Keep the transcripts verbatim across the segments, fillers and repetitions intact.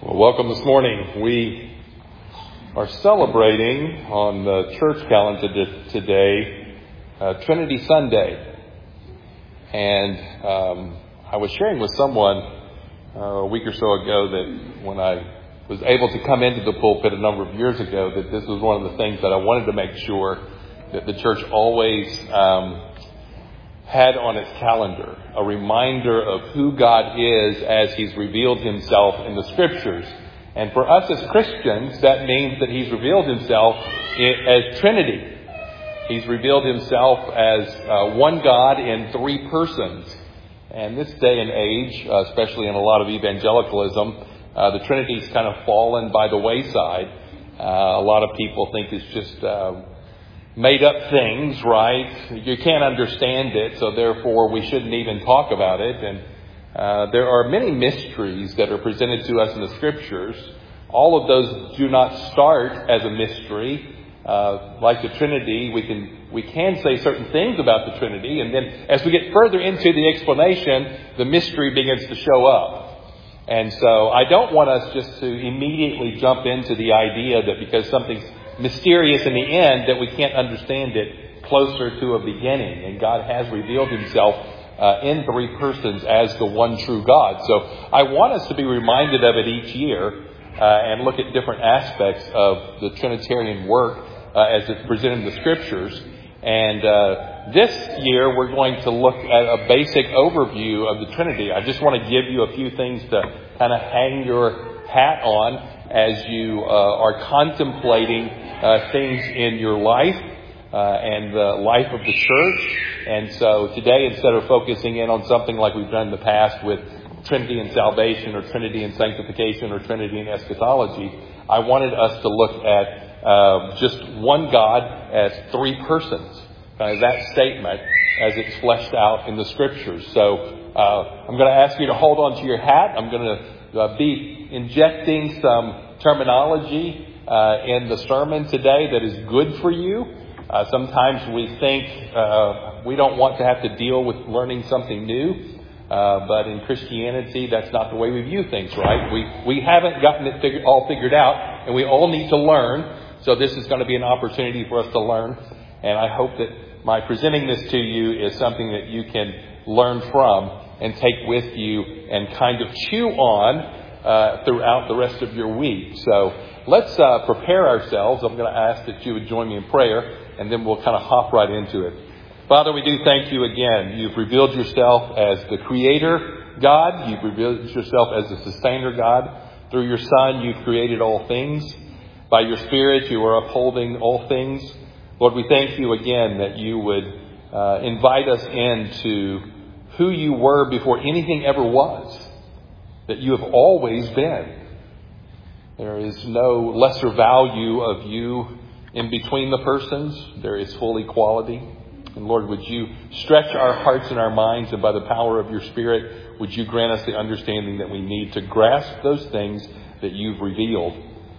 Well, welcome this morning. We are celebrating on the church calendar today uh, Trinity Sunday. And um, I was sharing with someone uh, a week or so ago that when I was able to come into the pulpit a number of years ago, that this was one of the things that I wanted to make sure that the church always um, had on its calendar, a reminder of who God is as He's revealed Himself in the Scriptures. And for us as Christians, that means that He's revealed Himself as Trinity. He's revealed Himself as uh, one God in three persons. And this day and age, uh, especially in a lot of evangelicalism, uh, the Trinity's kind of fallen by the wayside. Uh, a lot of people think it's just uh, made up things, right? You can't understand it, so therefore we shouldn't even talk about it. And uh, there are many mysteries that are presented to us in the Scriptures. All of those do not start as a mystery. Uh, like the Trinity, we can we can say certain things about the Trinity, and then as we get further into the explanation, the mystery begins to show up. And so I don't want us just to immediately jump into the idea that because something's mysterious in the end that we can't understand it closer to a beginning. And God has revealed Himself uh, in three persons as the one true God. So I want us to be reminded of it each year uh, and look at different aspects of the Trinitarian work uh, as it's presented in the Scriptures. And uh, this year we're going to look at a basic overview of the Trinity. I just want to give you a few things to kind of hang your hat on as you uh, are contemplating uh, things in your life uh, and the life of the church. And so today, instead of focusing in on something like we've done in the past with Trinity and salvation or Trinity and sanctification or Trinity and eschatology, I wanted us to look at uh, just one God as three persons. Uh, that statement as it's fleshed out in the Scriptures. So uh, I'm going to ask you to hold on to your hat. I'm going to uh, be injecting some terminology uh, in the sermon today that is good for you. Uh, sometimes we think uh, we don't want to have to deal with learning something new. Uh, but in Christianity, that's not the way we view things, right? We we haven't gotten it figured, all figured out, and we all need to learn. So this is going to be an opportunity for us to learn. And I hope that my presenting this to you is something that you can learn from and take with you and kind of chew on Uh, throughout the rest of your week. So let's uh, prepare ourselves. I'm going to ask that you would join me in prayer, and then we'll kind of hop right into it. Father, we do thank you again. You've revealed yourself as the Creator God. You've revealed yourself as the Sustainer God. Through your Son, you've created all things. By your Spirit, you are upholding all things. Lord, we thank you again that you would uh, invite us into who you were before anything ever was. That you have always been. There is no lesser value of you in between the persons. There is full equality. And Lord, would you stretch our hearts and our minds, and by the power of your Spirit, would you grant us the understanding that we need to grasp those things that you've revealed,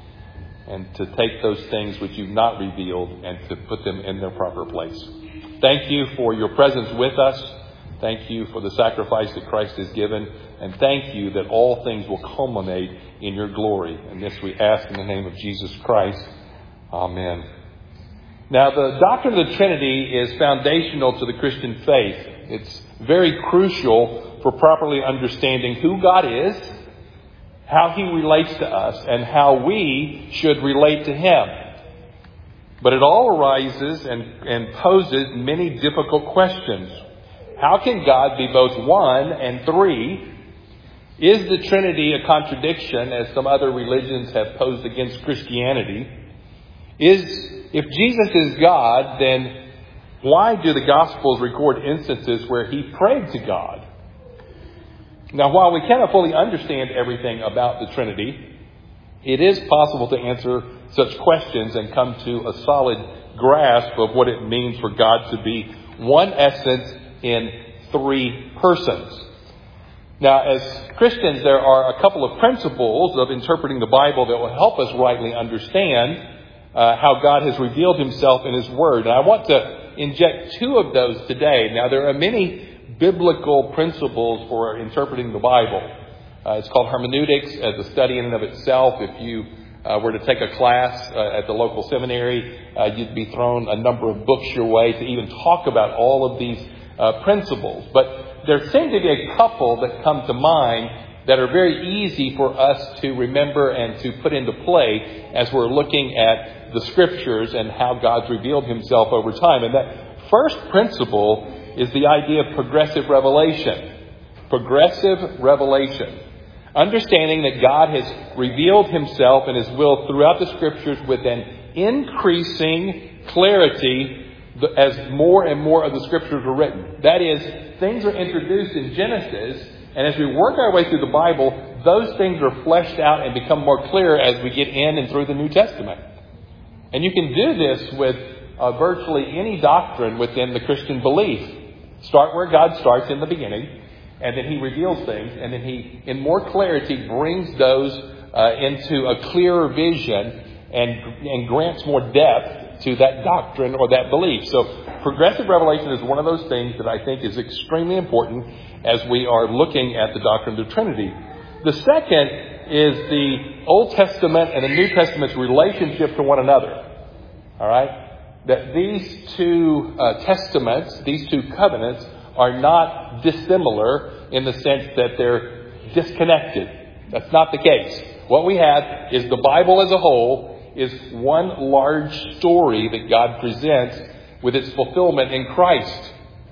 and to take those things which you've not revealed and to put them in their proper place. Thank you for your presence with us. Thank you for the sacrifice that Christ has given. And thank you that all things will culminate in your glory. And this we ask in the name of Jesus Christ. Amen. Now, the doctrine of the Trinity is foundational to the Christian faith. It's very crucial for properly understanding who God is, how He relates to us, and how we should relate to Him. But it all arises and, and poses many difficult questions. How can God be both one and three? Is the Trinity a contradiction, as some other religions have posed against Christianity? Is, if Jesus is God, then why do the Gospels record instances where He prayed to God? Now, while we cannot fully understand everything about the Trinity, it is possible to answer such questions and come to a solid grasp of what it means for God to be one essence in three persons. Now, as Christians, there are a couple of principles of interpreting the Bible that will help us rightly understand uh, how God has revealed Himself in His Word. And I want to inject two of those today. Now, there are many biblical principles for interpreting the Bible. Uh, it's called hermeneutics as a study in and of itself. If you uh, were to take a class uh, at the local seminary, uh, you'd be thrown a number of books your way to even talk about all of these uh, principles. But there seem to be a couple that come to mind that are very easy for us to remember and to put into play as we're looking at the Scriptures and how God's revealed Himself over time. And that first principle is the idea of progressive revelation. Progressive revelation. Understanding that God has revealed Himself and His will throughout the Scriptures with an increasing clarity as more and more of the Scriptures are written. That is, things are introduced in Genesis, and as we work our way through the Bible, those things are fleshed out and become more clear as we get in and through the New Testament. And you can do this with uh, virtually any doctrine within the Christian belief. Start where God starts in the beginning, and then He reveals things, and then He, in more clarity, brings those uh, into a clearer vision and, and grants more depth to that doctrine or that belief. So progressive revelation is one of those things that I think is extremely important as we are looking at the doctrine of the Trinity. The second is the Old Testament and the New Testament's relationship to one another. All right? That these two uh, testaments, these two covenants, are not dissimilar in the sense that they're disconnected. That's not the case. What we have is the Bible as a whole is one large story that God presents with its fulfillment in Christ.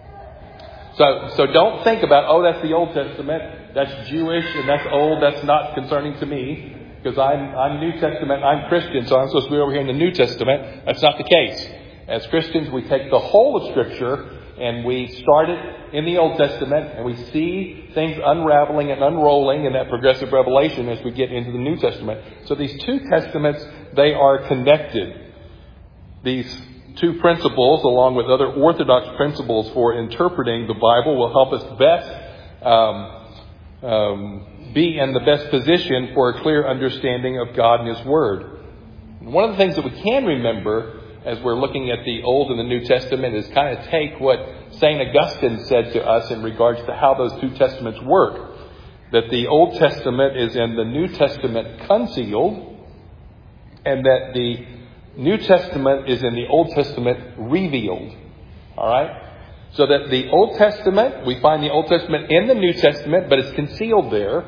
So, so don't think about, oh, that's the Old Testament, that's Jewish, and that's old, that's not concerning to me, because I'm, I'm New Testament, I'm Christian, so I'm supposed to be over here in the New Testament. That's not the case. As Christians, we take the whole of Scripture and we start it in the Old Testament, and we see things unraveling and unrolling in that progressive revelation as we get into the New Testament. So these two testaments, they are connected. These two principles, along with other orthodox principles for interpreting the Bible, will help us best um, um, be in the best position for a clear understanding of God and His Word. One of the things that we can remember as we're looking at the Old and the New Testament is kind of take what Saint Augustine said to us in regards to how those two testaments work. That the Old Testament is in the New Testament concealed, and that the New Testament is in the Old Testament revealed. All right? So that the Old Testament, we find the Old Testament in the New Testament, but it's concealed there.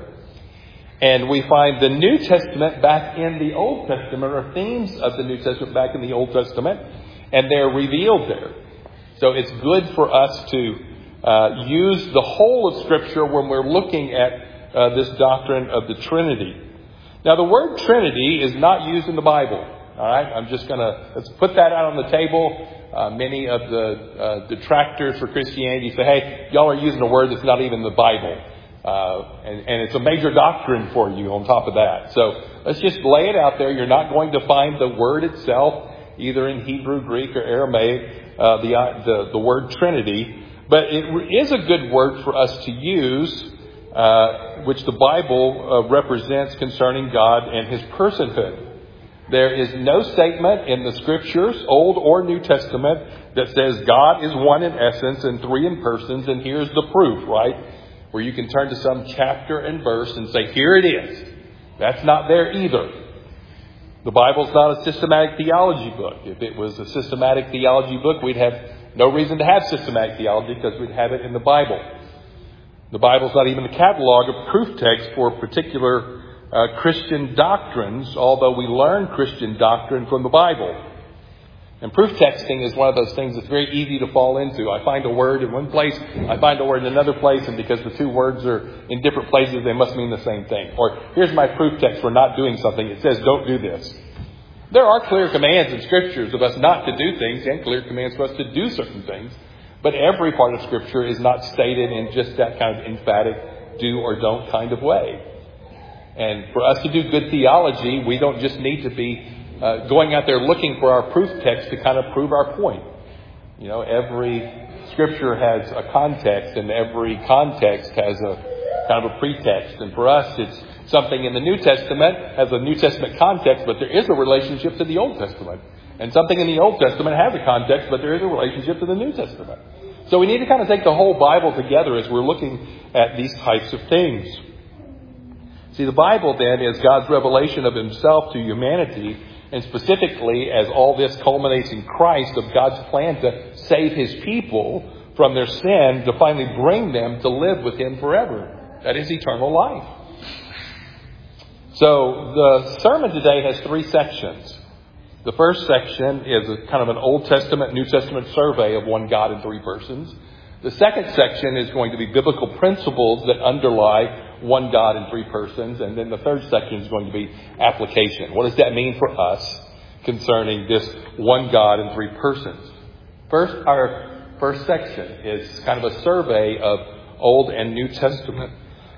And we find the New Testament back in the Old Testament, or themes of the New Testament back in the Old Testament, and they're revealed there. So it's good for us to uh, use the whole of Scripture when we're looking at uh, this doctrine of the Trinity. Now, the word Trinity is not used in the Bible. All right, I'm just going to let's put that out on the table. Uh, many of the uh, detractors for Christianity say, "Hey, y'all are using a word that's not even in the Bible." Uh, and, and it's a major doctrine for you on top of that. So let's just lay it out there. You're not going to find the word itself, either in Hebrew, Greek, or Aramaic, uh, the, the, the word Trinity. But it is a good word for us to use, uh, which the Bible uh, represents concerning God and His personhood. There is no statement in the Scriptures, Old or New Testament, that says God is one in essence and three in persons, and here's the proof, right? Where you can turn to some chapter and verse and say, here it is. That's not there either. The Bible's not a systematic theology book. If it was a systematic theology book, we'd have no reason to have systematic theology because we'd have it in the Bible. The Bible's not even a catalog of proof texts for particular uh, Christian doctrines, although we learn Christian doctrine from the Bible. And proof texting is one of those things that's very easy to fall into. I find a word in one place, I find a word in another place, and because the two words are in different places, they must mean the same thing. Or, here's my proof text for not doing something. It says, don't do this. There are clear commands in Scriptures of us not to do things, and clear commands for us to do certain things. But every part of Scripture is not stated in just that kind of emphatic do or don't kind of way. And for us to do good theology, we don't just need to be Uh, going out there looking for our proof text to kind of prove our point. You know, every Scripture has a context, and every context has a kind of a pretext. And for us, it's something in the New Testament has a New Testament context, but there is a relationship to the Old Testament. And something in the Old Testament has a context, but there is a relationship to the New Testament. So we need to kind of take the whole Bible together as we're looking at these types of things. See, the Bible then is God's revelation of himself to humanity, and specifically as all this culminates in Christ, of God's plan to save his people from their sin, to finally bring them to live with him forever. That is eternal life. So the sermon today has three sections. The first section is a kind of an Old Testament, New Testament survey of one God in three persons. The second section is going to be biblical principles that underlie one God in three persons. And then the third section is going to be application. What does that mean for us concerning this one God in three persons? First, our first section is kind of a survey of Old and New Testament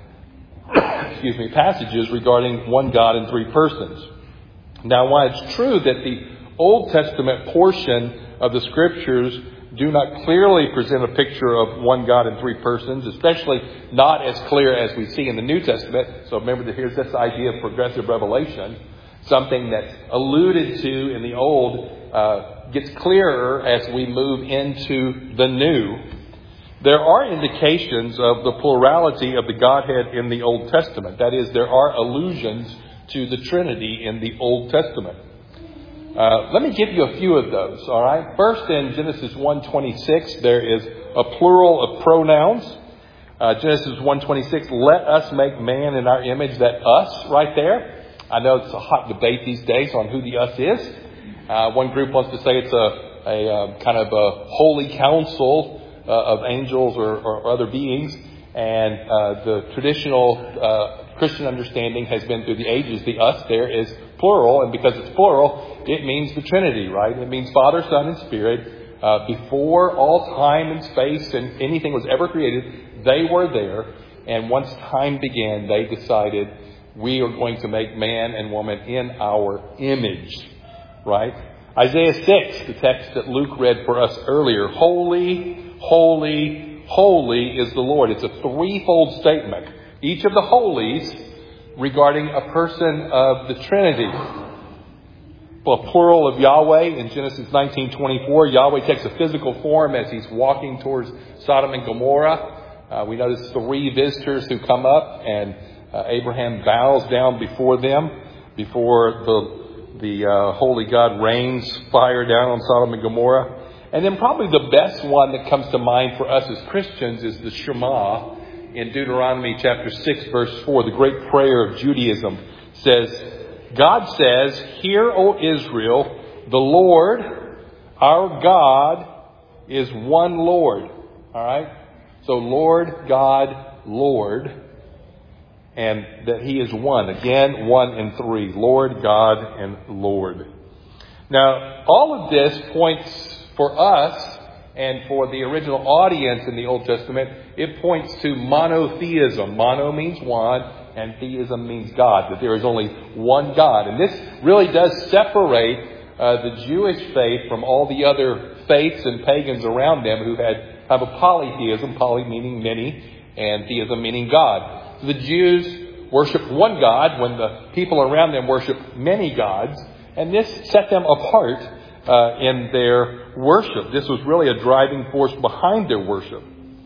excuse me, passages regarding one God in three persons. Now, while it's true that the Old Testament portion of the Scriptures do not clearly present a picture of one God in three persons, especially not as clear as we see in the New Testament. So remember that here's this idea of progressive revelation. Something that's alluded to in the Old uh, gets clearer as we move into the New. There are indications of the plurality of the Godhead in the Old Testament. That is, there are allusions to the Trinity in the Old Testament. Uh, let me give you a few of those, all right? First, in Genesis one twenty-six, there is a plural of pronouns. Uh, Genesis one twenty-six, let us make man in our image. That us right there. I know it's a hot debate these days on who the us is. Uh, one group wants to say it's a, a uh, kind of a holy council uh, of angels or, or other beings. And uh, the traditional uh, Christian understanding has been through the ages. The us there is plural, and because it's plural, it means the Trinity, right? It means Father, Son, and Spirit. Uh, before all time and space and anything was ever created, they were there. And once time began, they decided we are going to make man and woman in our image, right? Isaiah six, the text that Luke read for us earlier. Holy, holy, holy is the Lord. It's a threefold statement. Each of the holies regarding a person of the Trinity. Well, plural of Yahweh in Genesis nineteen twenty-four. Yahweh takes a physical form as he's walking towards Sodom and Gomorrah. Uh, we notice three visitors who come up, and uh, Abraham bows down before them, before the the uh, holy God rains fire down on Sodom and Gomorrah. And then probably the best one that comes to mind for us as Christians is the Shema in Deuteronomy chapter six, verse four. The great prayer of Judaism says, God says, "Hear, O Israel, the Lord, our God, is one Lord." All right? So Lord, God, Lord. And that he is one. Again, one and three. Lord, God, and Lord. Now, all of this points for us and for the original audience in the Old Testament, it points to monotheism. Mono means one, and theism means God. That there is only one God. And this really does separate uh, the Jewish faith from all the other faiths and pagans around them who had have a polytheism, poly meaning many, and theism meaning God. The Jews worship one God when the people around them worship many gods. And this set them apart uh, in their worship. This was really a driving force behind their worship.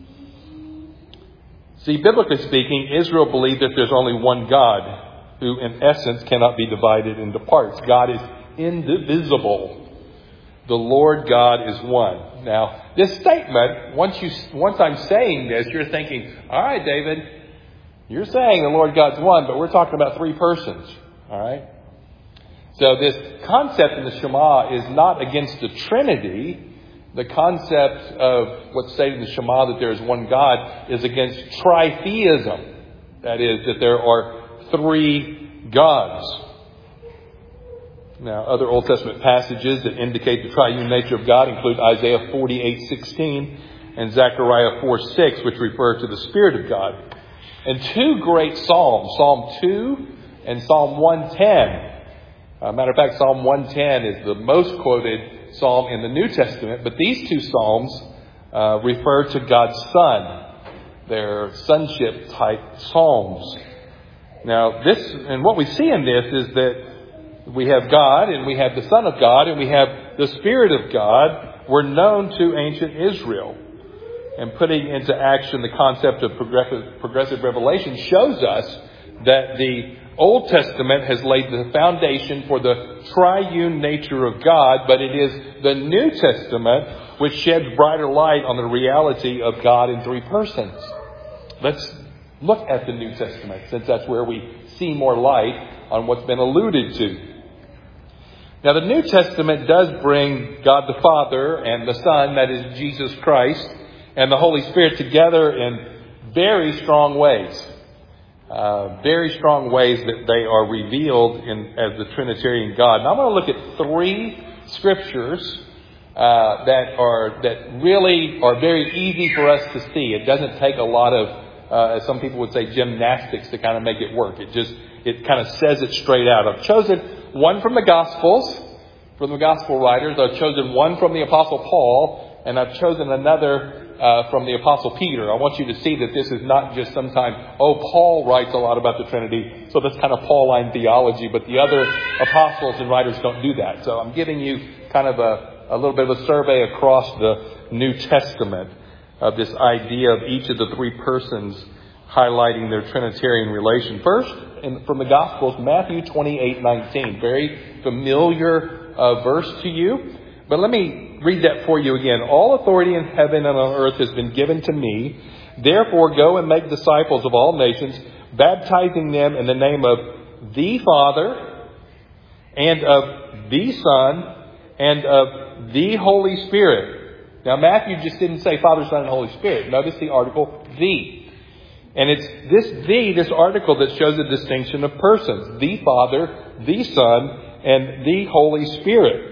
See, biblically speaking, Israel believed that there's only one God who in essence cannot be divided into parts. God is indivisible. The Lord God is one. Now, this statement, once you once I'm saying this, you're thinking, all right, David, you're saying the Lord God's one, but we're talking about three persons. All right? So this concept in the Shema is not against the Trinity. The concept of what's stated in the Shema, that there is one God, is against tritheism. That is, that there are three gods. Now, other Old Testament passages that indicate the triune nature of God include Isaiah forty-eight sixteen and Zechariah four six, which refer to the Spirit of God. And two great psalms, Psalm two and Psalm one ten. Uh, matter of fact, Psalm one ten is the most quoted psalm in the New Testament. But these two psalms uh, refer to God's Son. They're sonship type psalms. Now, this and what we see in this is that we have God and we have the Son of God and we have the Spirit of God were known to ancient Israel. And putting into action the concept of progressive, progressive revelation shows us that the Old Testament has laid the foundation for the triune nature of God, but it is the New Testament which sheds brighter light on the reality of God in three persons. Let's look at the New Testament, since that's where we see more light on what's been alluded to. Now, the New Testament does bring God the Father and the Son, that is Jesus Christ, and the Holy Spirit together in very strong ways. Uh, very strong ways that they are revealed in as the Trinitarian God. Now, I'm going to look at three scriptures uh, that are that really are very easy for us to see. It doesn't take a lot of, uh, as some people would say, gymnastics to kind of make it work. It just it kind of says it straight out. I've chosen one from the Gospels, from the Gospel writers. I've chosen one from the Apostle Paul, and I've chosen another Uh, from the Apostle Peter. I want you to see that this is not just sometime, oh, Paul writes a lot about the Trinity, so that's kind of Pauline theology, but the other apostles and writers don't do that. So I'm giving you kind of a, a little bit of a survey across the New Testament of this idea of each of the three persons highlighting their Trinitarian relation. First, in, from the Gospels, Matthew twenty-eight nineteen, very familiar uh, verse to you. But let me read that for you again. All authority in heaven and on earth has been given to me. Therefore, go and make disciples of all nations, baptizing them in the name of the Father and of the Son and of the Holy Spirit. Now, Matthew just didn't say Father, Son, and Holy Spirit. Notice the article the. And it's this the, this article that shows a distinction of persons. The Father, the Son, and the Holy Spirit.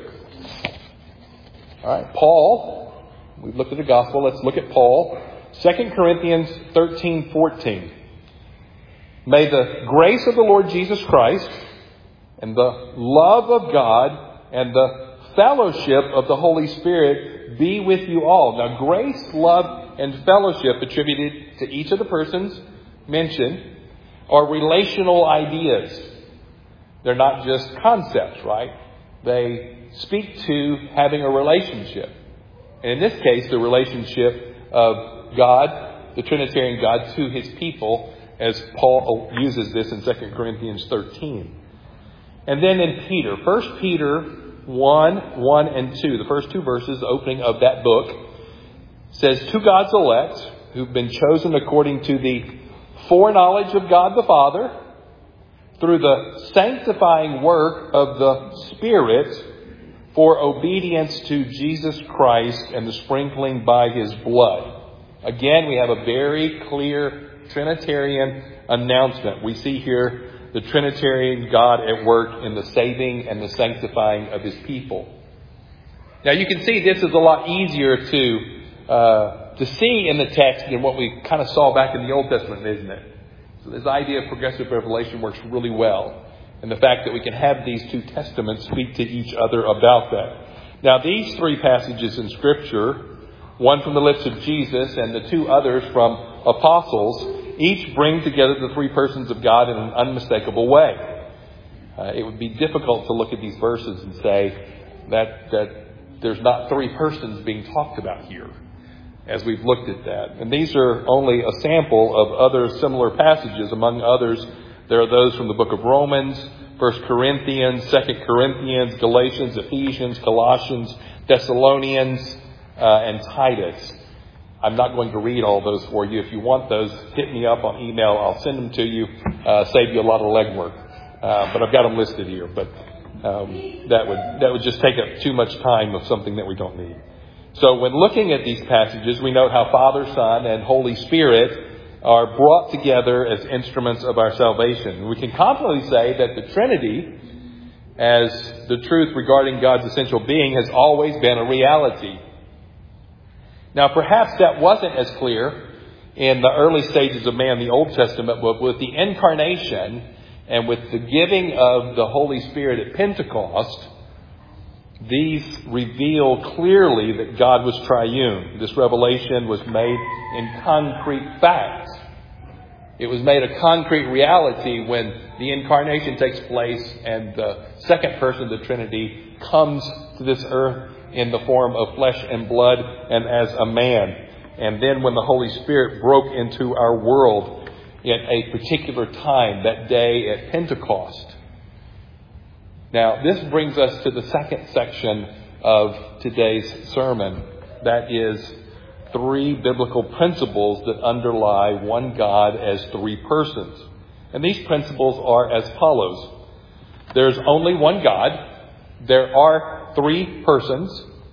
All right, Paul, we've looked at the gospel. Let's look at Paul. Second Corinthians thirteen fourteen. May the grace of the Lord Jesus Christ and the love of God and the fellowship of the Holy Spirit be with you all. Now, grace, love, and fellowship attributed to each of the persons mentioned are relational ideas. They're not just concepts, right? They speak to having a relationship. And in this case, the relationship of God, the Trinitarian God, to his people, as Paul uses this in Second Corinthians thirteen. And then in Peter, First Peter one, one and two, the first two verses, the opening of that book, says, to God's elect, who've been chosen according to the foreknowledge of God the Father, through the sanctifying work of the Spirit, for obedience to Jesus Christ and the sprinkling by his blood. Again, we have a very clear Trinitarian announcement. We see here the Trinitarian God at work in the saving and the sanctifying of his people. Now, you can see this is a lot easier to uh, to see in the text than what we kind of saw back in the Old Testament, isn't it? So this idea of progressive revelation works really well. And the fact that we can have these two testaments speak to each other about that. Now, these three passages in Scripture, one from the lips of Jesus and the two others from apostles, each bring together the three persons of God in an unmistakable way. Uh, it would be difficult to look at these verses and say that, that there's not three persons being talked about here, as we've looked at that. And these are only a sample of other similar passages. Among others, there are those from the book of Romans, First Corinthians, Second Corinthians, Galatians, Ephesians, Colossians, Thessalonians, uh, and Titus. I'm not going to read all those for you. If you want those, hit me up on email. I'll send them to you. Uh, save you a lot of legwork. Uh, but I've got them listed here. But um, that would that would just take up too much time of something that we don't need. So when looking at these passages, we note how Father, Son, and Holy Spirit are brought together as instruments of our salvation. We can confidently say that the Trinity, as the truth regarding God's essential being, has always been a reality. Now, perhaps that wasn't as clear in the early stages of man, the Old Testament, but with the incarnation and with the giving of the Holy Spirit at Pentecost, these reveal clearly that God was triune. This revelation was made in concrete fact. It was made a concrete reality when the incarnation takes place and the second person of the Trinity comes to this earth in the form of flesh and blood and as a man. And then when the Holy Spirit broke into our world in a particular time, that day at Pentecost. Now, this brings us to the second section of today's sermon. That is three biblical principles that underlie one God as three persons. And these principles are as follows. There's only one God. There are three persons.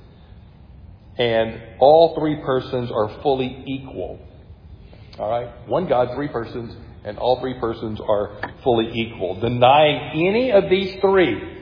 And all three persons are fully equal. All right? One God, three persons, and all three persons are fully equal. Denying any of these three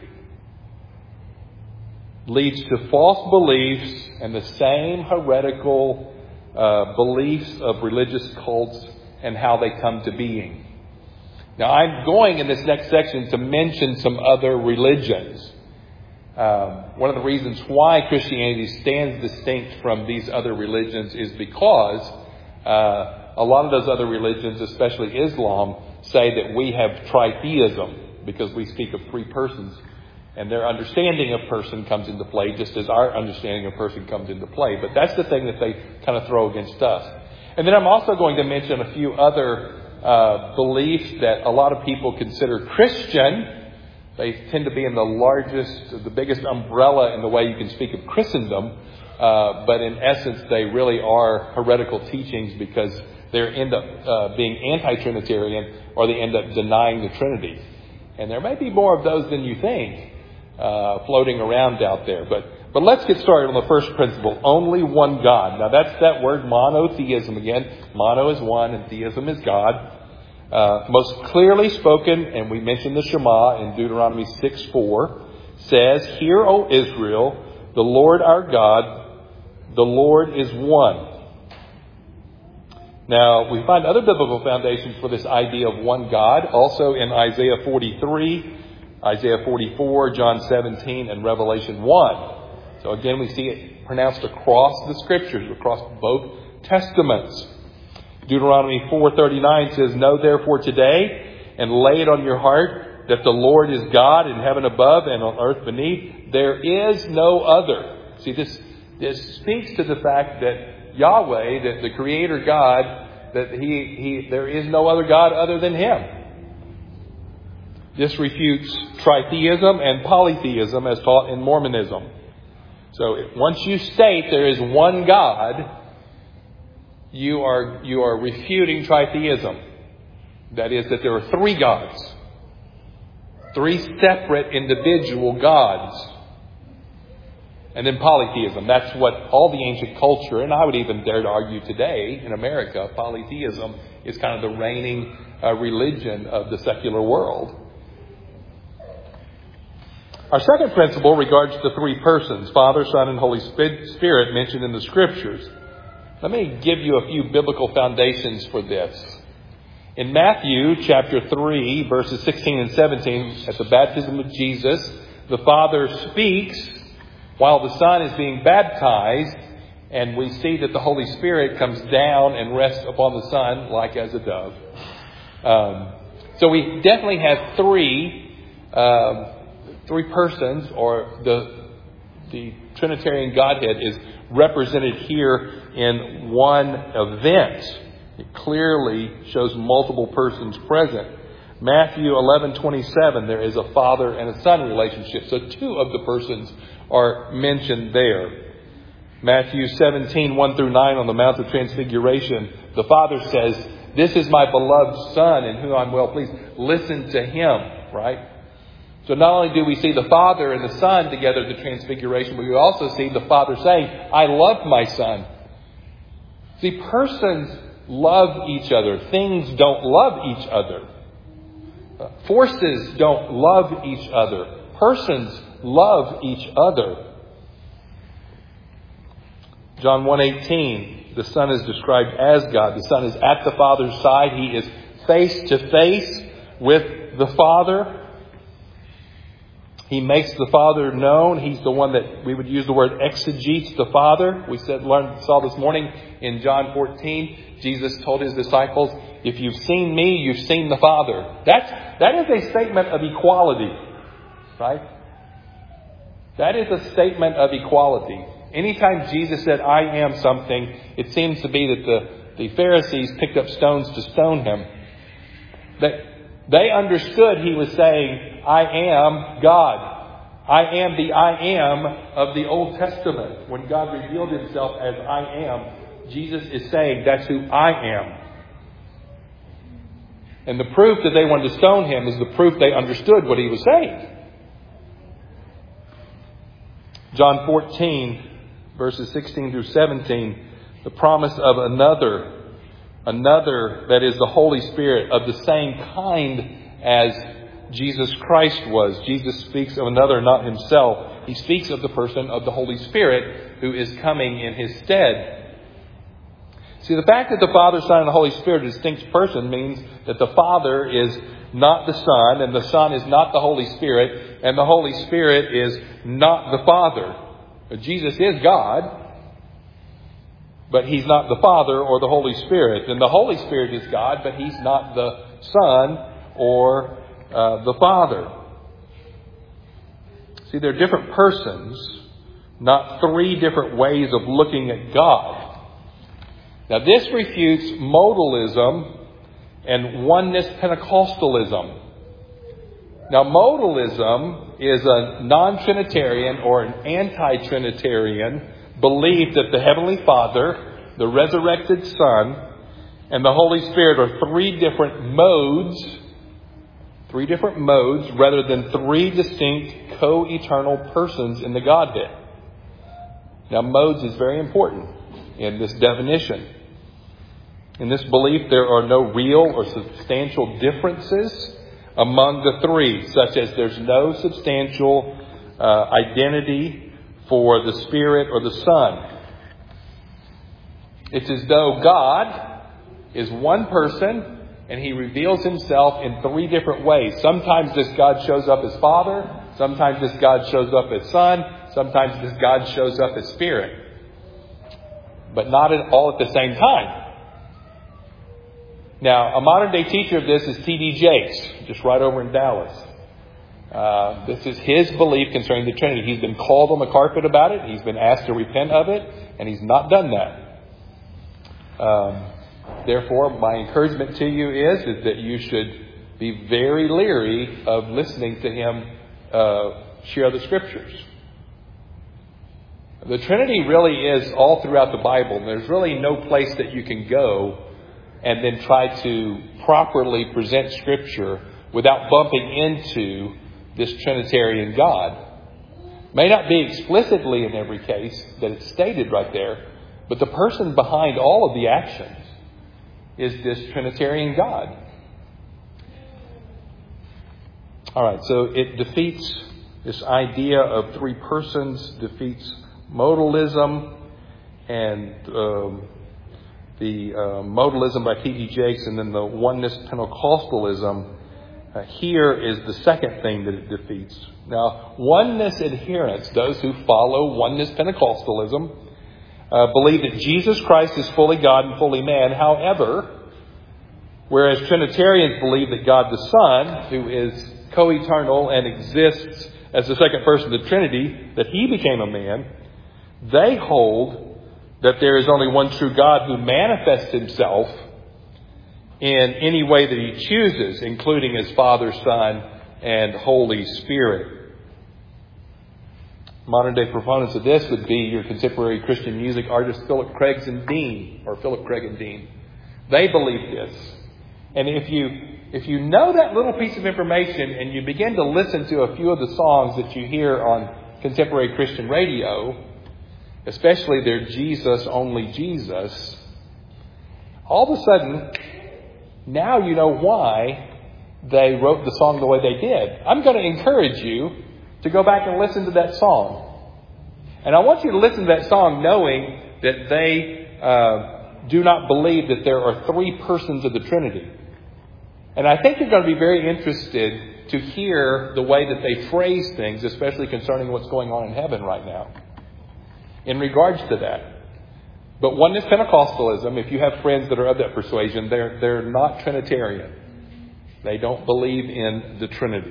leads to false beliefs and the same heretical uh, beliefs of religious cults and how they come to being. Now, I'm going in this next section to mention some other religions. Um, one of the reasons why Christianity stands distinct from these other religions is because uh, a lot of those other religions, especially Islam, say that we have tritheism because we speak of three persons. And their understanding of person comes into play just as our understanding of person comes into play. But that's the thing that they kind of throw against us. And then I'm also going to mention a few other uh, beliefs that a lot of people consider Christian. They tend to be in the largest, the biggest umbrella in the way you can speak of Christendom. Uh, but in essence, they really are heretical teachings because they end up uh, being anti-Trinitarian or they end up denying the Trinity. And there may be more of those than you think. Uh, floating around out there. But but let's get started on the first principle. Only one God. Now that's that word monotheism again. Mono is one and theism is God. Uh, most clearly spoken, and we mentioned the Shema in Deuteronomy six four, says, "Hear, O Israel, the Lord our God, the Lord is one." Now, we find other biblical foundations for this idea of one God, also in Isaiah forty-three, Isaiah forty-four, John seventeen, and Revelation one. So again, we see it pronounced across the Scriptures, across both Testaments. Deuteronomy four thirty-nine says, "Know therefore today, and lay it on your heart, that the Lord is God in heaven above and on earth beneath. There is no other." See, this, this speaks to the fact that Yahweh, that the Creator God, that he, he, there is no other God other than Him. This refutes tritheism and polytheism as taught in Mormonism. So once you state there is one God, you are you are refuting tritheism. That is, that there are three gods. Three separate individual gods. And then polytheism. That's what all the ancient culture, and I would even dare to argue today in America, polytheism is kind of the reigning uh, religion of the secular world. Our second principle regards the three persons, Father, Son, and Holy Spirit, mentioned in the Scriptures. Let me give you a few biblical foundations for this. In Matthew chapter three, verses sixteen and seventeen, at the baptism of Jesus, the Father speaks while the Son is being baptized, and we see that the Holy Spirit comes down and rests upon the Son like as a dove. Um, so we definitely have three um, three persons, or the the Trinitarian Godhead is represented here in one event. It clearly shows multiple persons present. Matthew eleven twenty-seven, there is a father and a son relationship. So two of the persons are mentioned there. Matthew seventeen, one through nine on the Mount of Transfiguration, the Father says, "This is my beloved Son in whom I'm well pleased. Listen to Him," right? So not only do we see the Father and the Son together at the Transfiguration, but we also see the Father saying, "I love my Son." See, persons love each other. Things don't love each other. Forces don't love each other. Persons love each other. John one eighteen, the Son is described as God. The Son is at the Father's side. He is face to face with the Father. He makes the Father known. He's the one that we would use the word exegetes the Father. We said, learned, saw this morning in John fourteen, Jesus told His disciples, "If you've seen me, you've seen the Father." That's, that is a statement of equality, right? That is a statement of equality. Anytime Jesus said, "I am something," it seems to be that the, the Pharisees picked up stones to stone Him. They, they understood he was saying, I am God. I am the I am of the Old Testament. When God revealed himself as I am, Jesus is saying, that's who I am. And the proof that they wanted to stone him is the proof they understood what he was saying. John fourteen, verses sixteen through seventeen, the promise of another, another that is the Holy Spirit of the same kind as Jesus Christ was. Jesus speaks of another, not himself. He speaks of the person of the Holy Spirit who is coming in his stead. See, the fact that the Father, Son, and the Holy Spirit are a distinct person means that the Father is not the Son, and the Son is not the Holy Spirit, and the Holy Spirit is not the Father. But Jesus is God, but he's not the Father or the Holy Spirit. And the Holy Spirit is God, but he's not the Son or uh, the Father. See, they're different persons, not three different ways of looking at God. Now, this refutes modalism and oneness Pentecostalism. Now, modalism is a non-Trinitarian or an anti-Trinitarian belief that the Heavenly Father, the resurrected Son, and the Holy Spirit are three different modes, three different modes rather than three distinct co-eternal persons in the Godhead. Now, modes is very important in this definition. In this belief, there are no real or substantial differences among the three, such as there's no substantial uh, identity for the Spirit or the Son. It's as though God is one person and he reveals himself in three different ways. Sometimes this God shows up as Father. Sometimes this God shows up as Son. Sometimes this God shows up as Spirit. But not at all at the same time. Now, a modern day teacher of this is T D Jakes, just right over in Dallas. Uh, this is his belief concerning the Trinity. He's been called on the carpet about it. He's been asked to repent of it, and he's not done that. Um, therefore, my encouragement to you is, is that you should be very leery of listening to him uh, share the Scriptures. The Trinity really is all throughout the Bible. There's really no place that you can go and then try to properly present Scripture without bumping into this Trinitarian God. May not be explicitly in every case that it's stated right there, but the person behind all of the actions is this Trinitarian God. All right, so it defeats this idea of three persons, defeats modalism and um, the uh, modalism by T D Jakes, and then the oneness Pentecostalism. Uh, here is the second thing that it defeats. Now, oneness adherents, those who follow oneness Pentecostalism, uh, believe that Jesus Christ is fully God and fully man. However, whereas Trinitarians believe that God the Son, who is co-eternal and exists as the second person of the Trinity, that he became a man, they hold that there is only one true God who manifests himself in any way that he chooses, including as Father, Son, and Holy Spirit. Modern day proponents of this would be your contemporary Christian music artist Philip Craig and Dean, or Philip Craig and Dean. They believe this. And if you if you know that little piece of information and you begin to listen to a few of the songs that you hear on contemporary Christian radio, especially their Jesus, only Jesus, all of a sudden, now you know why they wrote the song the way they did. I'm going to encourage you to go back and listen to that song. And I want you to listen to that song knowing that they uh, do not believe that there are three persons of the Trinity. And I think you're going to be very interested to hear the way that they phrase things, especially concerning what's going on in heaven right now, in regards to that. But oneness Pentecostalism, if you have friends that are of that persuasion, they're, they're not Trinitarian. They don't believe in the Trinity.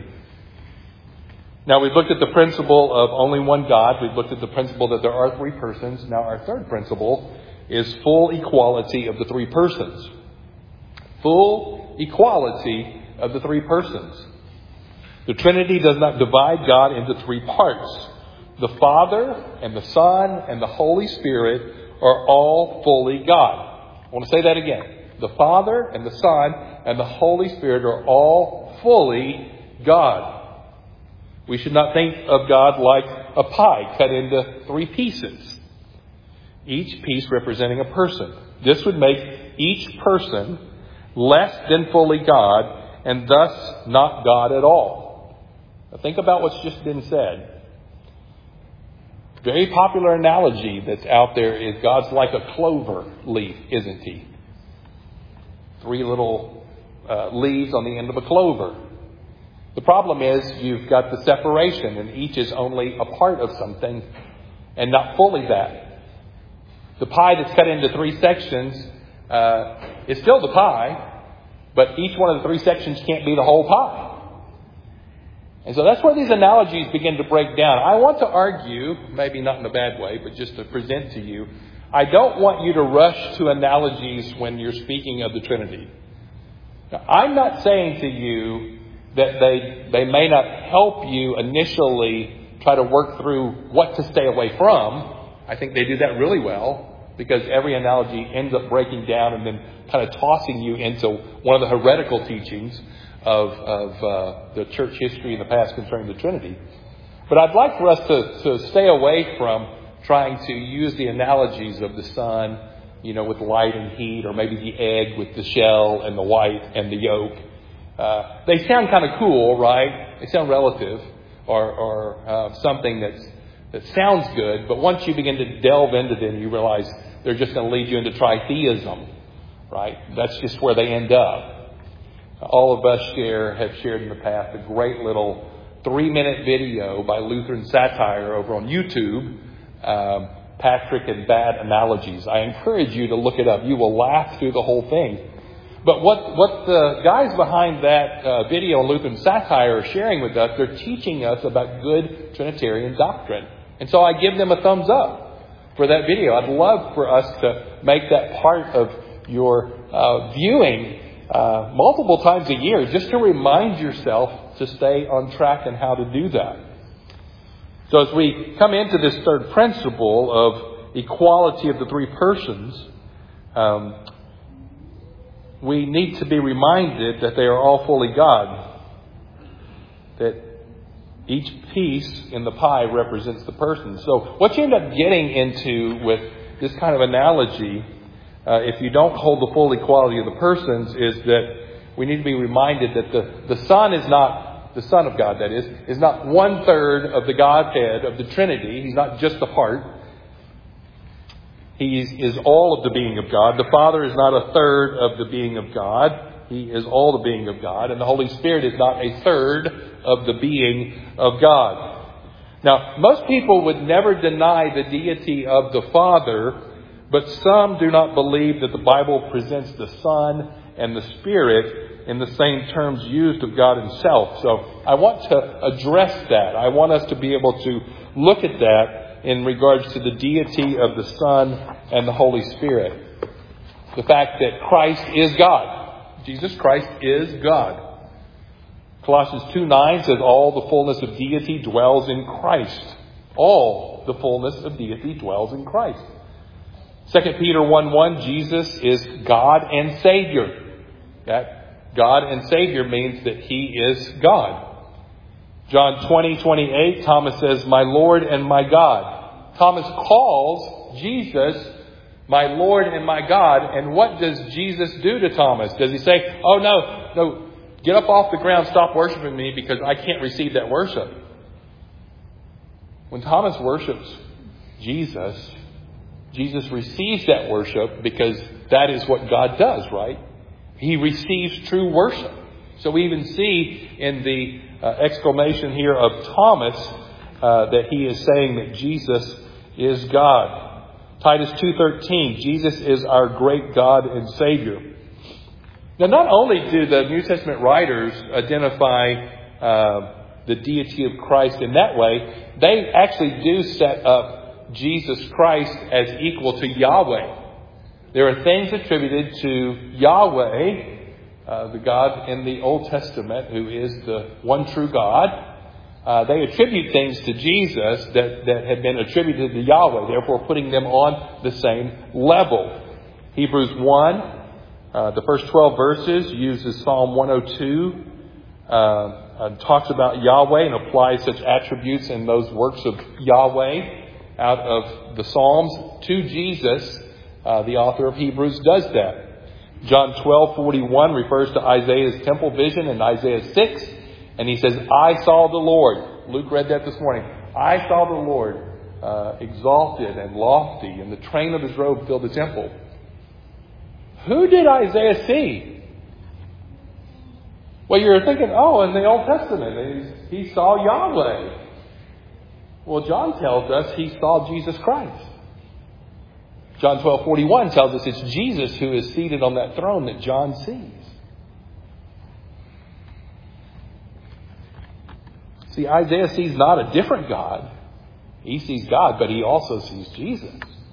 Now, we've looked at the principle of only one God. We've looked at the principle that there are three persons. Now, our third principle is full equality of the three persons. Full equality of the three persons. The Trinity does not divide God into three parts. The Father and the Son and the Holy Spirit are all fully God. I want to say that again. The Father and the Son and the Holy Spirit are all fully God. We should not think of God like a pie cut into three pieces, each piece representing a person. This would make each person less than fully God and thus not God at all. Now think about what's just been said. Very popular analogy that's out there is God's like a clover leaf, isn't he? Three little uh, leaves on the end of a clover. The problem is you've got the separation, and each is only a part of something and not fully that. The pie that's cut into three sections uh, is still the pie, but each one of the three sections can't be the whole pie. And so that's where these analogies begin to break down. I want to argue, maybe not in a bad way, but just to present to you, I don't want you to rush to analogies when you're speaking of the Trinity. Now, I'm not saying to you that they they may not help you initially try to work through what to stay away from. I think they do that really well, because every analogy ends up breaking down and then kind of tossing you into one of the heretical teachings of, of uh, the church history in the past concerning the Trinity. But I'd like for us to, to stay away from trying to use the analogies of the sun, you know, with light and heat, or maybe the egg with the shell and the white and the yolk. Uh, they sound kind of cool, right? They sound relative, or, or uh, something that's, that sounds good. But once you begin to delve into them, you realize they're just going to lead you into tritheism, right? That's just where they end up. All of us share, have shared in the past a great little three-minute video by Lutheran Satire over on YouTube, um, Patrick and Bad Analogies. I encourage you to look it up. You will laugh through the whole thing. But what, what the guys behind that uh, video on Lutheran Satire are sharing with us, they're teaching us about good Trinitarian doctrine. And so I give them a thumbs up for that video. I'd love for us to make that part of your uh, viewing Uh, multiple times a year, just to remind yourself to stay on track and how to do that. So as we come into this third principle of equality of the three persons, um, we need to be reminded that they are all fully God. That each piece in the pie represents the person. So what you end up getting into with this kind of analogy, Uh, if you don't hold the full equality of the persons, is that we need to be reminded that the, the Son is not, the Son of God that is, is not one third of the Godhead of the Trinity. He's not just a part. He is, is all of the being of God. The Father is not a third of the being of God. He is all the being of God. And the Holy Spirit is not a third of the being of God. Now, most people would never deny the deity of the Father, but some do not believe that the Bible presents the Son and the Spirit in the same terms used of God Himself. So I want to address that. I want us to be able to look at that in regards to the deity of the Son and the Holy Spirit. The fact that Christ is God. Jesus Christ is God. Colossians two nine says all the fullness of deity dwells in Christ. All the fullness of deity dwells in Christ. Second Peter one one, Jesus is God and Savior. That God and Savior means that He is God. John twenty twenty-eight, Thomas says, my Lord and my God. Thomas calls Jesus my Lord and my God. And what does Jesus do to Thomas? Does He say, oh no, no, get up off the ground, stop worshiping me because I can't receive that worship? When Thomas worships Jesus, Jesus receives that worship because that is what God does, right? He receives true worship. So we even see in the uh, exclamation here of Thomas uh, that he is saying that Jesus is God. Titus two thirteen, Jesus is our great God and Savior. Now, not only do the New Testament writers identify uh, the deity of Christ in that way, they actually do set up Jesus Christ as equal to Yahweh. There are things attributed to Yahweh uh, the God in the Old Testament who is the one true God. Uh, they attribute things to Jesus that, that had been attributed to Yahweh, therefore putting them on the same level. Hebrews one, uh, the first twelve verses, uses Psalm one oh two, uh, uh, talks about Yahweh and applies such attributes and those works of Yahweh out of the Psalms to Jesus. Uh, the author of Hebrews does that. John twelve forty-one refers to Isaiah's temple vision in Isaiah six. And he says, I saw the Lord. Luke read that this morning. I saw the Lord uh, exalted and lofty, and the train of his robe filled the temple. Who did Isaiah see? Well, you're thinking, oh, in the Old Testament, he saw Yahweh. Well, John tells us he saw Jesus Christ. John twelve forty-one tells us it's Jesus who is seated on that throne that John sees. See, Isaiah sees not a different God. He sees God, but he also sees Jesus.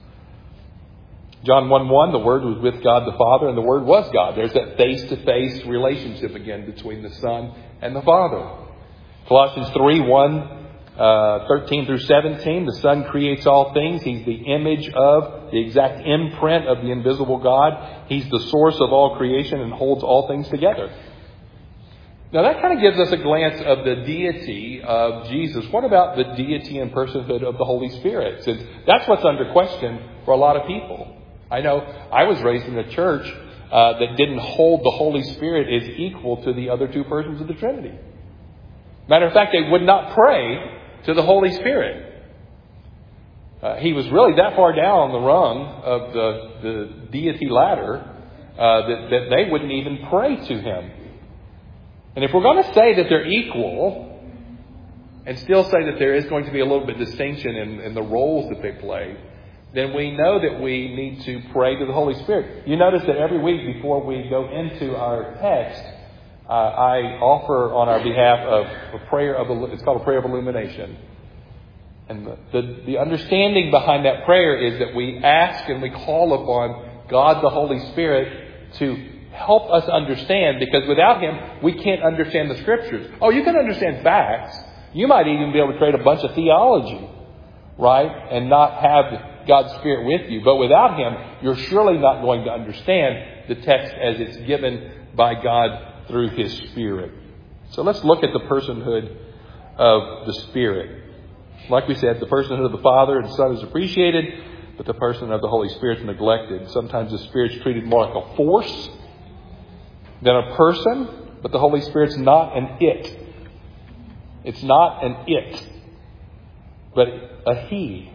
John one one, the Word was with God the Father, and the Word was God. There's that face-to-face relationship again between the Son and the Father. Colossians three one, uh, thirteen through seventeen, the Son creates all things. He's the image of, the exact imprint of the invisible God. He's the source of all creation and holds all things together. Now that kind of gives us a glance of the deity of Jesus. What about the deity and personhood of the Holy Spirit? Since that's what's under question for a lot of people. I know I was raised in a church uh, that didn't hold the Holy Spirit as equal to the other two persons of the Trinity. Matter of fact, they would not pray to the Holy Spirit. Uh, he was really that far down the rung of the, the deity ladder uh, that, that they wouldn't even pray to him. And if we're going to say that they're equal and still say that there is going to be a little bit of distinction in, in the roles that they play, then we know that we need to pray to the Holy Spirit. You notice that every week before we go into our text, uh, I offer on our behalf of a prayer of, it's called a prayer of illumination. And the, the, the understanding behind that prayer is that we ask and we call upon God the Holy Spirit to help us understand, because without him, we can't understand the Scriptures. Oh, you can understand facts. You might even be able to create a bunch of theology, right? And not have God's Spirit with you. But without him, you're surely not going to understand the text as it's given by God through his Spirit. So let's look at the personhood of the Spirit. Like we said, the personhood of the Father and Son is appreciated, but the person of the Holy Spirit is neglected. Sometimes the Spirit's treated more like a force than a person, but the Holy Spirit's not an it. It's not an it, but a he.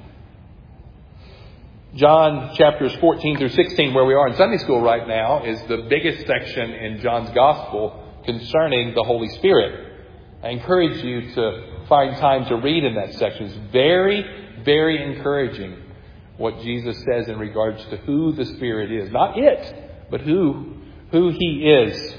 John chapters fourteen through sixteen, where we are in Sunday school right now, is the biggest section in John's Gospel concerning the Holy Spirit. I encourage you to find time to read in that section. It's very, very encouraging what Jesus says in regards to who the Spirit is. Not it, but who Who he is.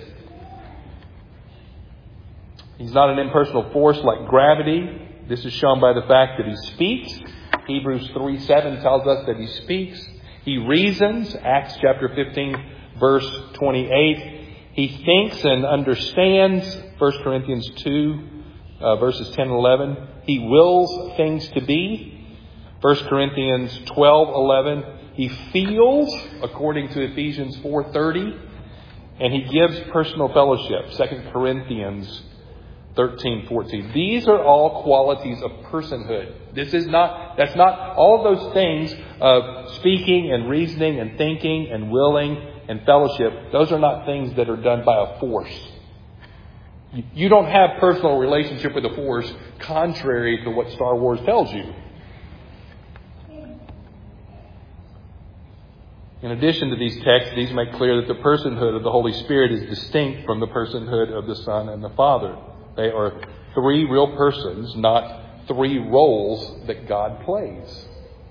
He's not an impersonal force like gravity. This is shown by the fact that he speaks. Hebrews three seven tells us that he speaks. He reasons. Acts chapter fifteen verse twenty-eight. He thinks and understands. First Corinthians two uh, verses ten and eleven. He wills things to be. First Corinthians twelve eleven. He feels, according to Ephesians four thirty. And he gives personal fellowship. Second Corinthians thirteen fourteen. These are all qualities of personhood. This is not, that's not all of those things of speaking and reasoning and thinking and willing and fellowship. Those are not things that are done by a force. You don't have personal relationship with a force contrary to what Star Wars tells you. In addition to these texts, these make clear that the personhood of the Holy Spirit is distinct from the personhood of the Son and the Father. They are three real persons, not three roles that God plays.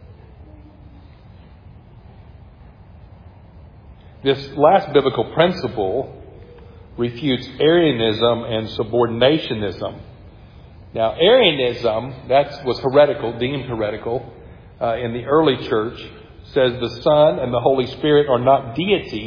This last biblical principle refutes Arianism and subordinationism. Now, Arianism, that was heretical, deemed heretical uh, in the early church, says the Son and the Holy Spirit are not deity,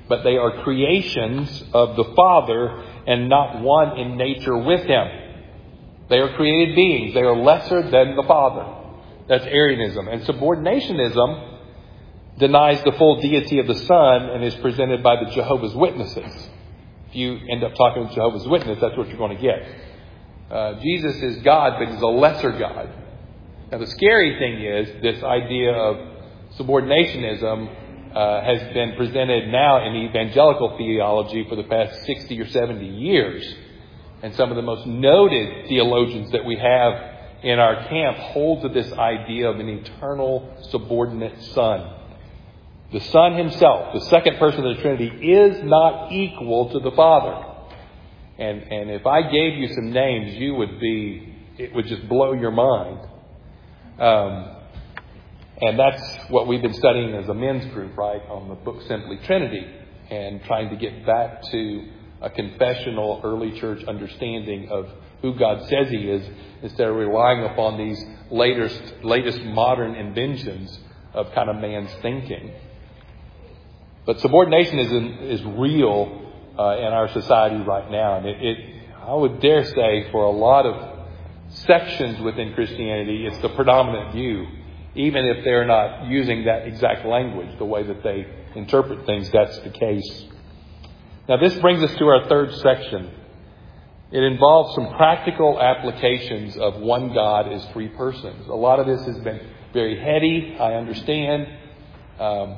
but they are creations of the Father and not one in nature with Him. They are created beings. They are lesser than the Father. That's Arianism. And subordinationism denies the full deity of the Son and is presented by the Jehovah's Witnesses. If you end up talking with Jehovah's Witness, that's what you're going to get. Uh, Jesus is God, but He's a lesser God. Now, the scary thing is this idea of subordinationism uh, has been presented now in evangelical theology for the past sixty or seventy years. And some of the most noted theologians that we have in our camp hold to this idea of an eternal subordinate Son. The Son Himself, the second person of the Trinity, is not equal to the Father. And, and if I gave you some names, you would be, it would just blow your mind. Um, and that's what we've been studying as a men's group, right, on the book Simply Trinity, and trying to get back to a confessional early church understanding of who God says He is, instead of relying upon these latest, latest modern inventions of kind of man's thinking. But subordinationism is real uh, in our society right now. And it, it, I would dare say, for a lot of sections within Christianity, it's the predominant view. Even if they're not using that exact language, the way that they interpret things, that's the case. Now, this brings us to our third section. It involves some practical applications of one God as three persons. A lot of this has been very heady, I understand. Um,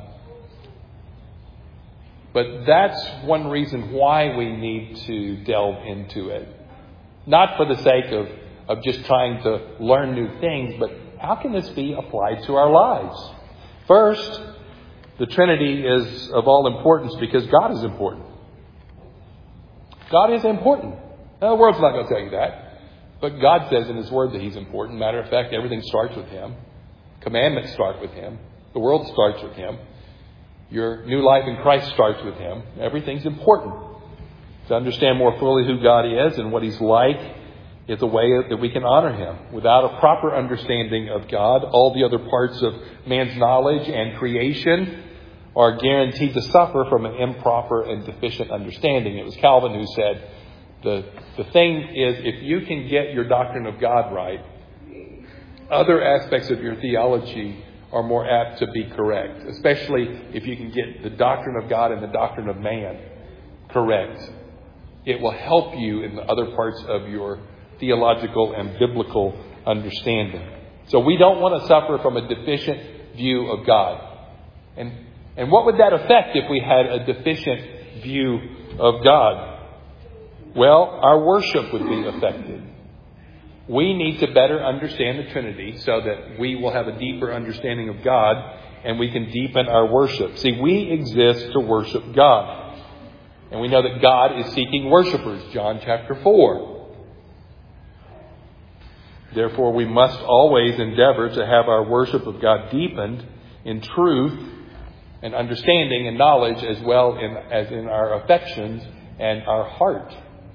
but that's one reason why we need to delve into it. Not for the sake of, of just trying to learn new things, but how can this be applied to our lives? First, the Trinity is of all importance because God is important. God is important. Now, the world's not going to tell you that. But God says in His Word that He's important. Matter of fact, everything starts with Him. Commandments start with Him. The world starts with Him. Your new life in Christ starts with Him. Everything's important. To understand more fully who God is and what He's like is a way that we can honor Him. Without a proper understanding of God, all the other parts of man's knowledge and creation are guaranteed to suffer from an improper and deficient understanding. It was Calvin who said, the, the thing is, if you can get your doctrine of God right, other aspects of your theology are more apt to be correct, especially if you can get the doctrine of God and the doctrine of man correct. It will help you in the other parts of your theological and biblical understanding. So we don't want to suffer from a deficient view of God. And And what would that affect if we had a deficient view of God? Well, our worship would be affected. We need to better understand the Trinity so that we will have a deeper understanding of God and we can deepen our worship. See, we exist to worship God. And we know that God is seeking worshipers, John chapter four. Therefore, we must always endeavor to have our worship of God deepened in truth and understanding and knowledge, as well in, as in our affections and our heart.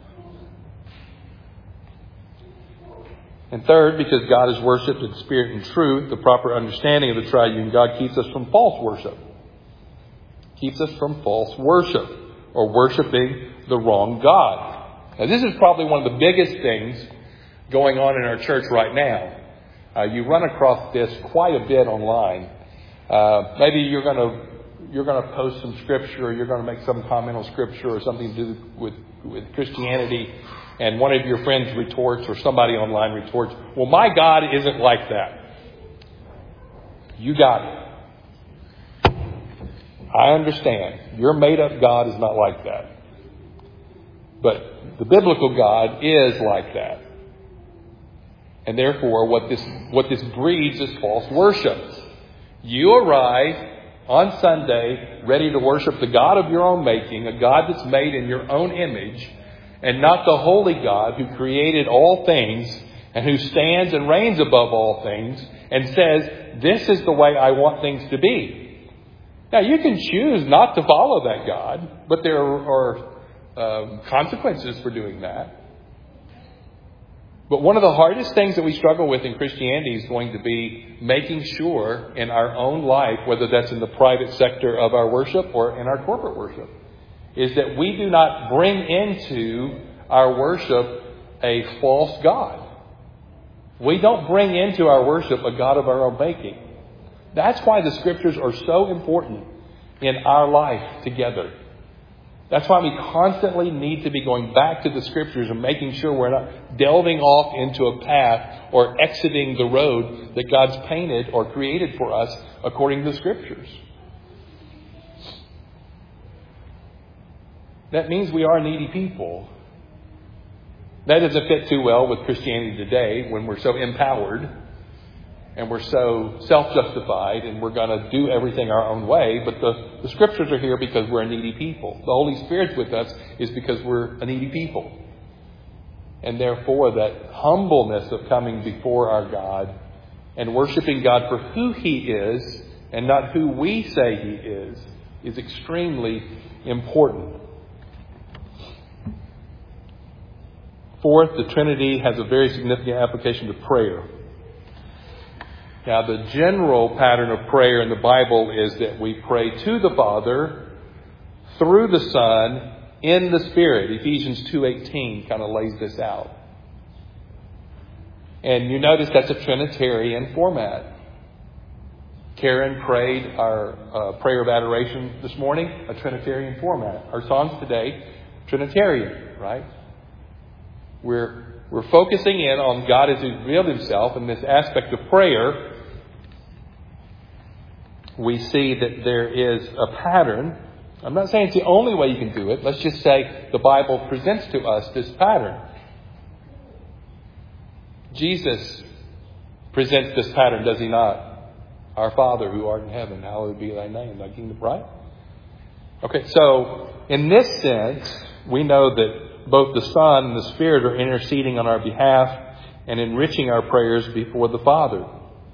And third, because God is worshipped in spirit and truth, the proper understanding of the triune God keeps us from false worship. Keeps us from false worship or worshiping the wrong God. Now, this is probably one of the biggest things going on in our church right now. Uh, you run across this quite a bit online. Uh, maybe you're going to you're going to post some scripture, or you're going to make some comment on scripture or something to do with, with Christianity, and one of your friends retorts, or somebody online retorts, well, my God isn't like that. You got it. I understand. Your made-up God is not like that. But the biblical God is like that. And therefore, what this what this breeds is false worship. You arrive on Sunday ready to worship the God of your own making, a God that's made in your own image, and not the holy God who created all things and who stands and reigns above all things and says, this is the way I want things to be. Now, you can choose not to follow that God, but there are um, consequences for doing that. But one of the hardest things that we struggle with in Christianity is going to be making sure in our own life, whether that's in the private sector of our worship or in our corporate worship, is that we do not bring into our worship a false god. We don't bring into our worship a god of our own making. That's why the Scriptures are so important in our life together. That's why we constantly need to be going back to the Scriptures and making sure we're not delving off into a path or exiting the road that God's painted or created for us according to the Scriptures. That means we are needy people. That doesn't fit too well with Christianity today when we're so empowered and we're so self-justified and we're going to do everything our own way. But the, the Scriptures are here because we're a needy people. The Holy Spirit's with us is because we're a needy people. And therefore that humbleness of coming before our God and worshiping God for who He is and not who we say He is, is extremely important. Fourth, the Trinity has a very significant application to prayer. Now, the general pattern of prayer in the Bible is that we pray to the Father, through the Son, in the Spirit. Ephesians two eighteen kind of lays this out. And you notice that's a Trinitarian format. Karen prayed our uh, prayer of adoration this morning, a Trinitarian format. Our songs today, Trinitarian, right? We're we're focusing in on God as He revealed Himself in this aspect of prayer. We see that there is a pattern. I'm not saying it's the only way you can do it. Let's just say the Bible presents to us this pattern. Jesus presents this pattern, does He not? Our Father who art in heaven, hallowed be Thy name, Thy kingdom, right? Okay, so in this sense, we know that both the Son and the Spirit are interceding on our behalf and enriching our prayers before the Father.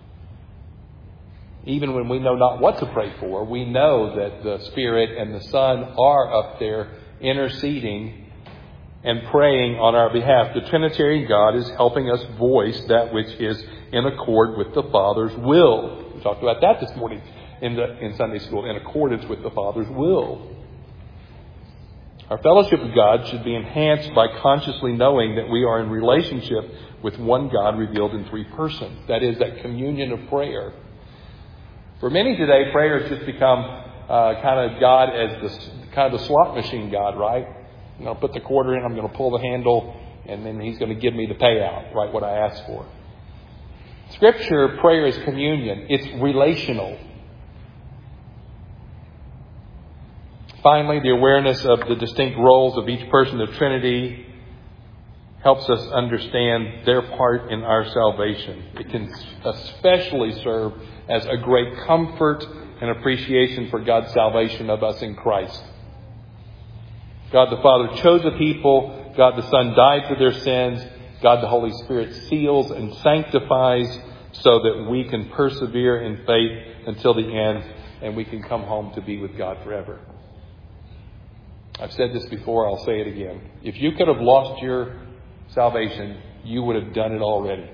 Even when we know not what to pray for, we know that the Spirit and the Son are up there interceding and praying on our behalf. The Trinitarian God is helping us voice that which is in accord with the Father's will. We talked about that this morning in the in Sunday school, in accordance with the Father's will. Our fellowship with God should be enhanced by consciously knowing that we are in relationship with one God revealed in three persons. That is, that communion of prayer. For many today, prayer has just become uh, kind of God as the kind of the slot machine God, right? I'm going to put the quarter in, I'm going to pull the handle, and then He's going to give me the payout, right? What I asked for. Scripture, prayer is communion. It's relational. Finally, the awareness of the distinct roles of each person of the Trinity helps us understand their part in our salvation. It can especially serve as a great comfort and appreciation for God's salvation of us in Christ. God the Father chose a people. God the Son died for their sins. God the Holy Spirit seals and sanctifies so that we can persevere in faith until the end and we can come home to be with God forever. I've said this before, I'll say it again. If you could have lost your salvation, you would have done it already.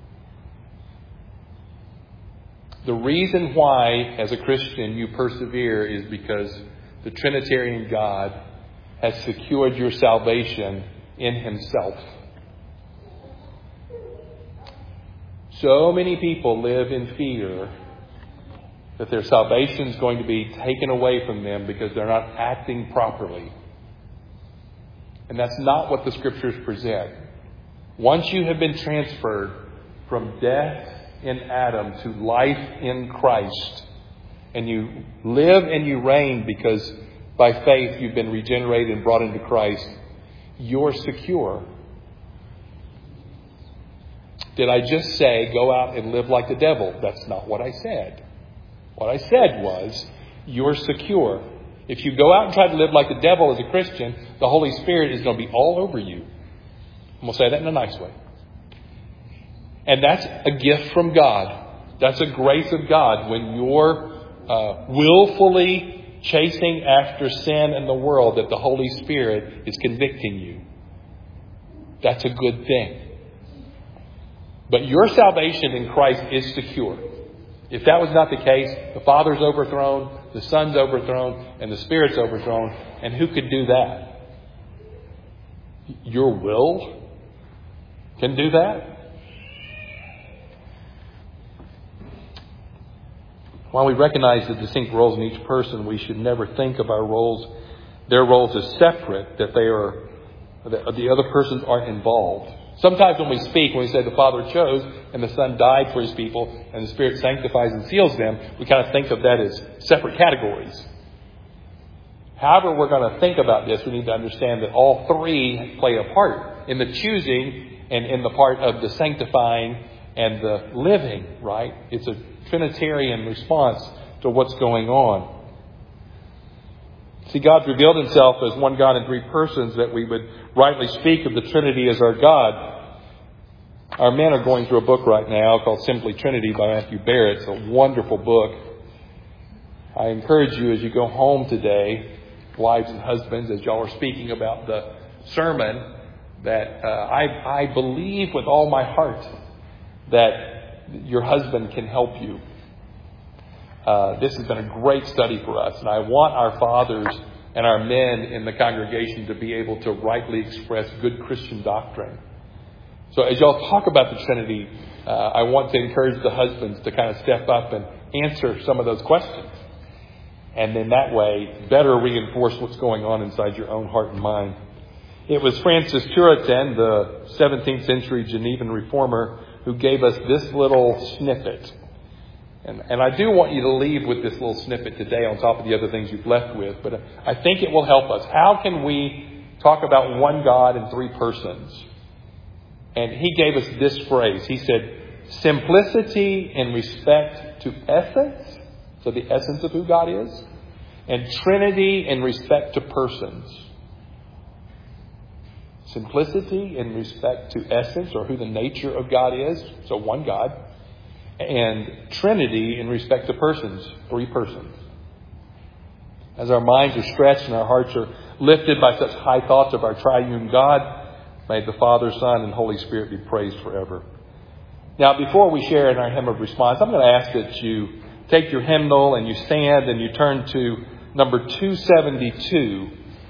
The reason why, as a Christian, you persevere is because the Trinitarian God has secured your salvation in Himself. So many people live in fear that their salvation is going to be taken away from them because they're not acting properly. And that's not what the Scriptures present. Once you have been transferred from death in Adam to life in Christ, and you live and you reign because by faith you've been regenerated and brought into Christ, you're secure. Did I just say go out and live like the devil? That's not what I said. What I said was, you're secure. If you go out and try to live like the devil as a Christian, the Holy Spirit is going to be all over you. I'm going to say that in a nice way. And that's a gift from God. That's a grace of God when you're uh, willfully chasing after sin in the world, that the Holy Spirit is convicting you. That's a good thing. But your salvation in Christ is secure. If that was not the case, the Father's overthrown, the Son's overthrown, and the Spirit's overthrown. And who could do that? Your will can do that? While we recognize the distinct roles in each person, we should never think of our roles, their roles as separate, that they are, that the other persons aren't involved. Sometimes when we speak, when we say the Father chose and the Son died for His people and the Spirit sanctifies and seals them, we kind of think of that as separate categories. However we're going to think about this, we need to understand that all three play a part in the choosing and in the part of the sanctifying and the living, right? It's a Trinitarian response to what's going on. See, God's revealed Himself as one God in three persons, that we would rightly speak of the Trinity as our God. Our men are going through a book right now called Simply Trinity by Matthew Barrett. It's a wonderful book. I encourage you as you go home today, wives and husbands, as y'all are speaking about the sermon, that uh, I, I believe with all my heart that your husband can help you. Uh, this has been a great study for us, and I want our fathers and our men in the congregation to be able to rightly express good Christian doctrine. So as y'all talk about the Trinity, uh, I want to encourage the husbands to kind of step up and answer some of those questions. And then that way, better reinforce what's going on inside your own heart and mind. It was Francis Turretin, the seventeenth century Genevan reformer, who gave us this little snippet. And, and I do want you to leave with this little snippet today on top of the other things you've left with. But I think it will help us. How can we talk about one God in three persons? And he gave us this phrase. He said, simplicity in respect to essence. So the essence of who God is. And Trinity in respect to persons. Simplicity in respect to essence, or who the nature of God is. So one God. And Trinity in respect to persons. Three persons. As our minds are stretched and our hearts are lifted by such high thoughts of our triune God, may the Father, Son, and Holy Spirit be praised forever. Now, before we share in our hymn of response, I'm going to ask that you take your hymnal and you stand and you turn to number two seventy-two.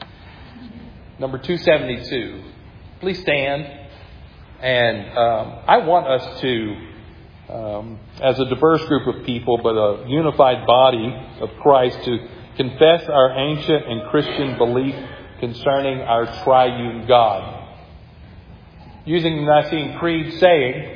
Number two seventy-two. Please stand. And um, I want us to, um, as a diverse group of people, but a unified body of Christ, to confess our ancient and Christian belief concerning our triune God. Using the Nicene Creed, saying,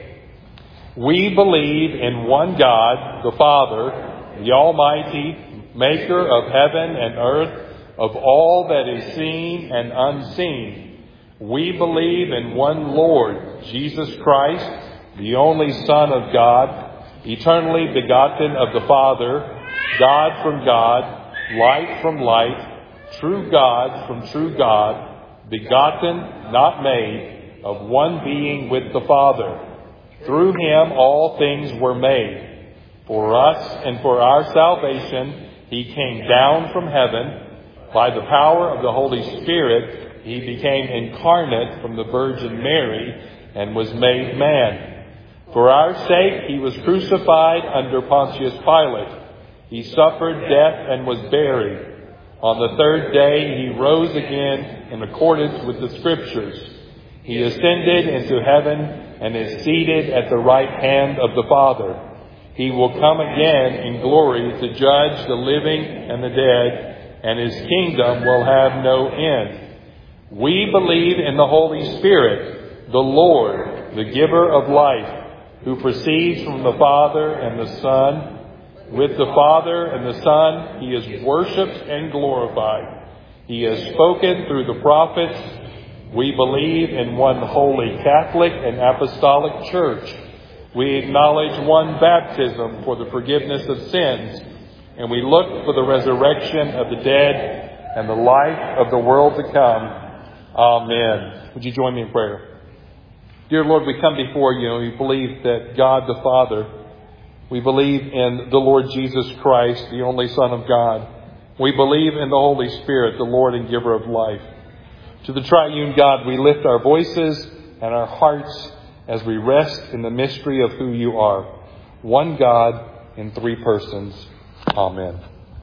we believe in one God, the Father, the Almighty, maker of heaven and earth, of all that is seen and unseen. We believe in one Lord, Jesus Christ, the only Son of God, eternally begotten of the Father, God from God, light from light, true God from true God, begotten, not made, of one being with the Father. Through Him all things were made. For us and for our salvation, He came down from heaven. By the power of the Holy Spirit, He became incarnate from the Virgin Mary and was made man. For our sake, He was crucified under Pontius Pilate. He suffered death and was buried. On the third day, He rose again in accordance with the Scriptures. He ascended into heaven and is seated at the right hand of the Father. He will come again in glory to judge the living and the dead, and His kingdom will have no end. We believe in the Holy Spirit, the Lord, the giver of life, who proceeds from the Father and the Son. With the Father and the Son, He is worshipped and glorified. He has spoken through the prophets. We believe in one holy Catholic and Apostolic Church. We acknowledge one baptism for the forgiveness of sins. And we look for the resurrection of the dead and the life of the world to come. Amen. Would you join me in prayer? Dear Lord, we come before you and we believe that God the Father, we believe in the Lord Jesus Christ, the only Son of God. We believe in the Holy Spirit, the Lord and giver of life. To the triune God, we lift our voices and our hearts as we rest in the mystery of who you are. One God, in three persons. Amen.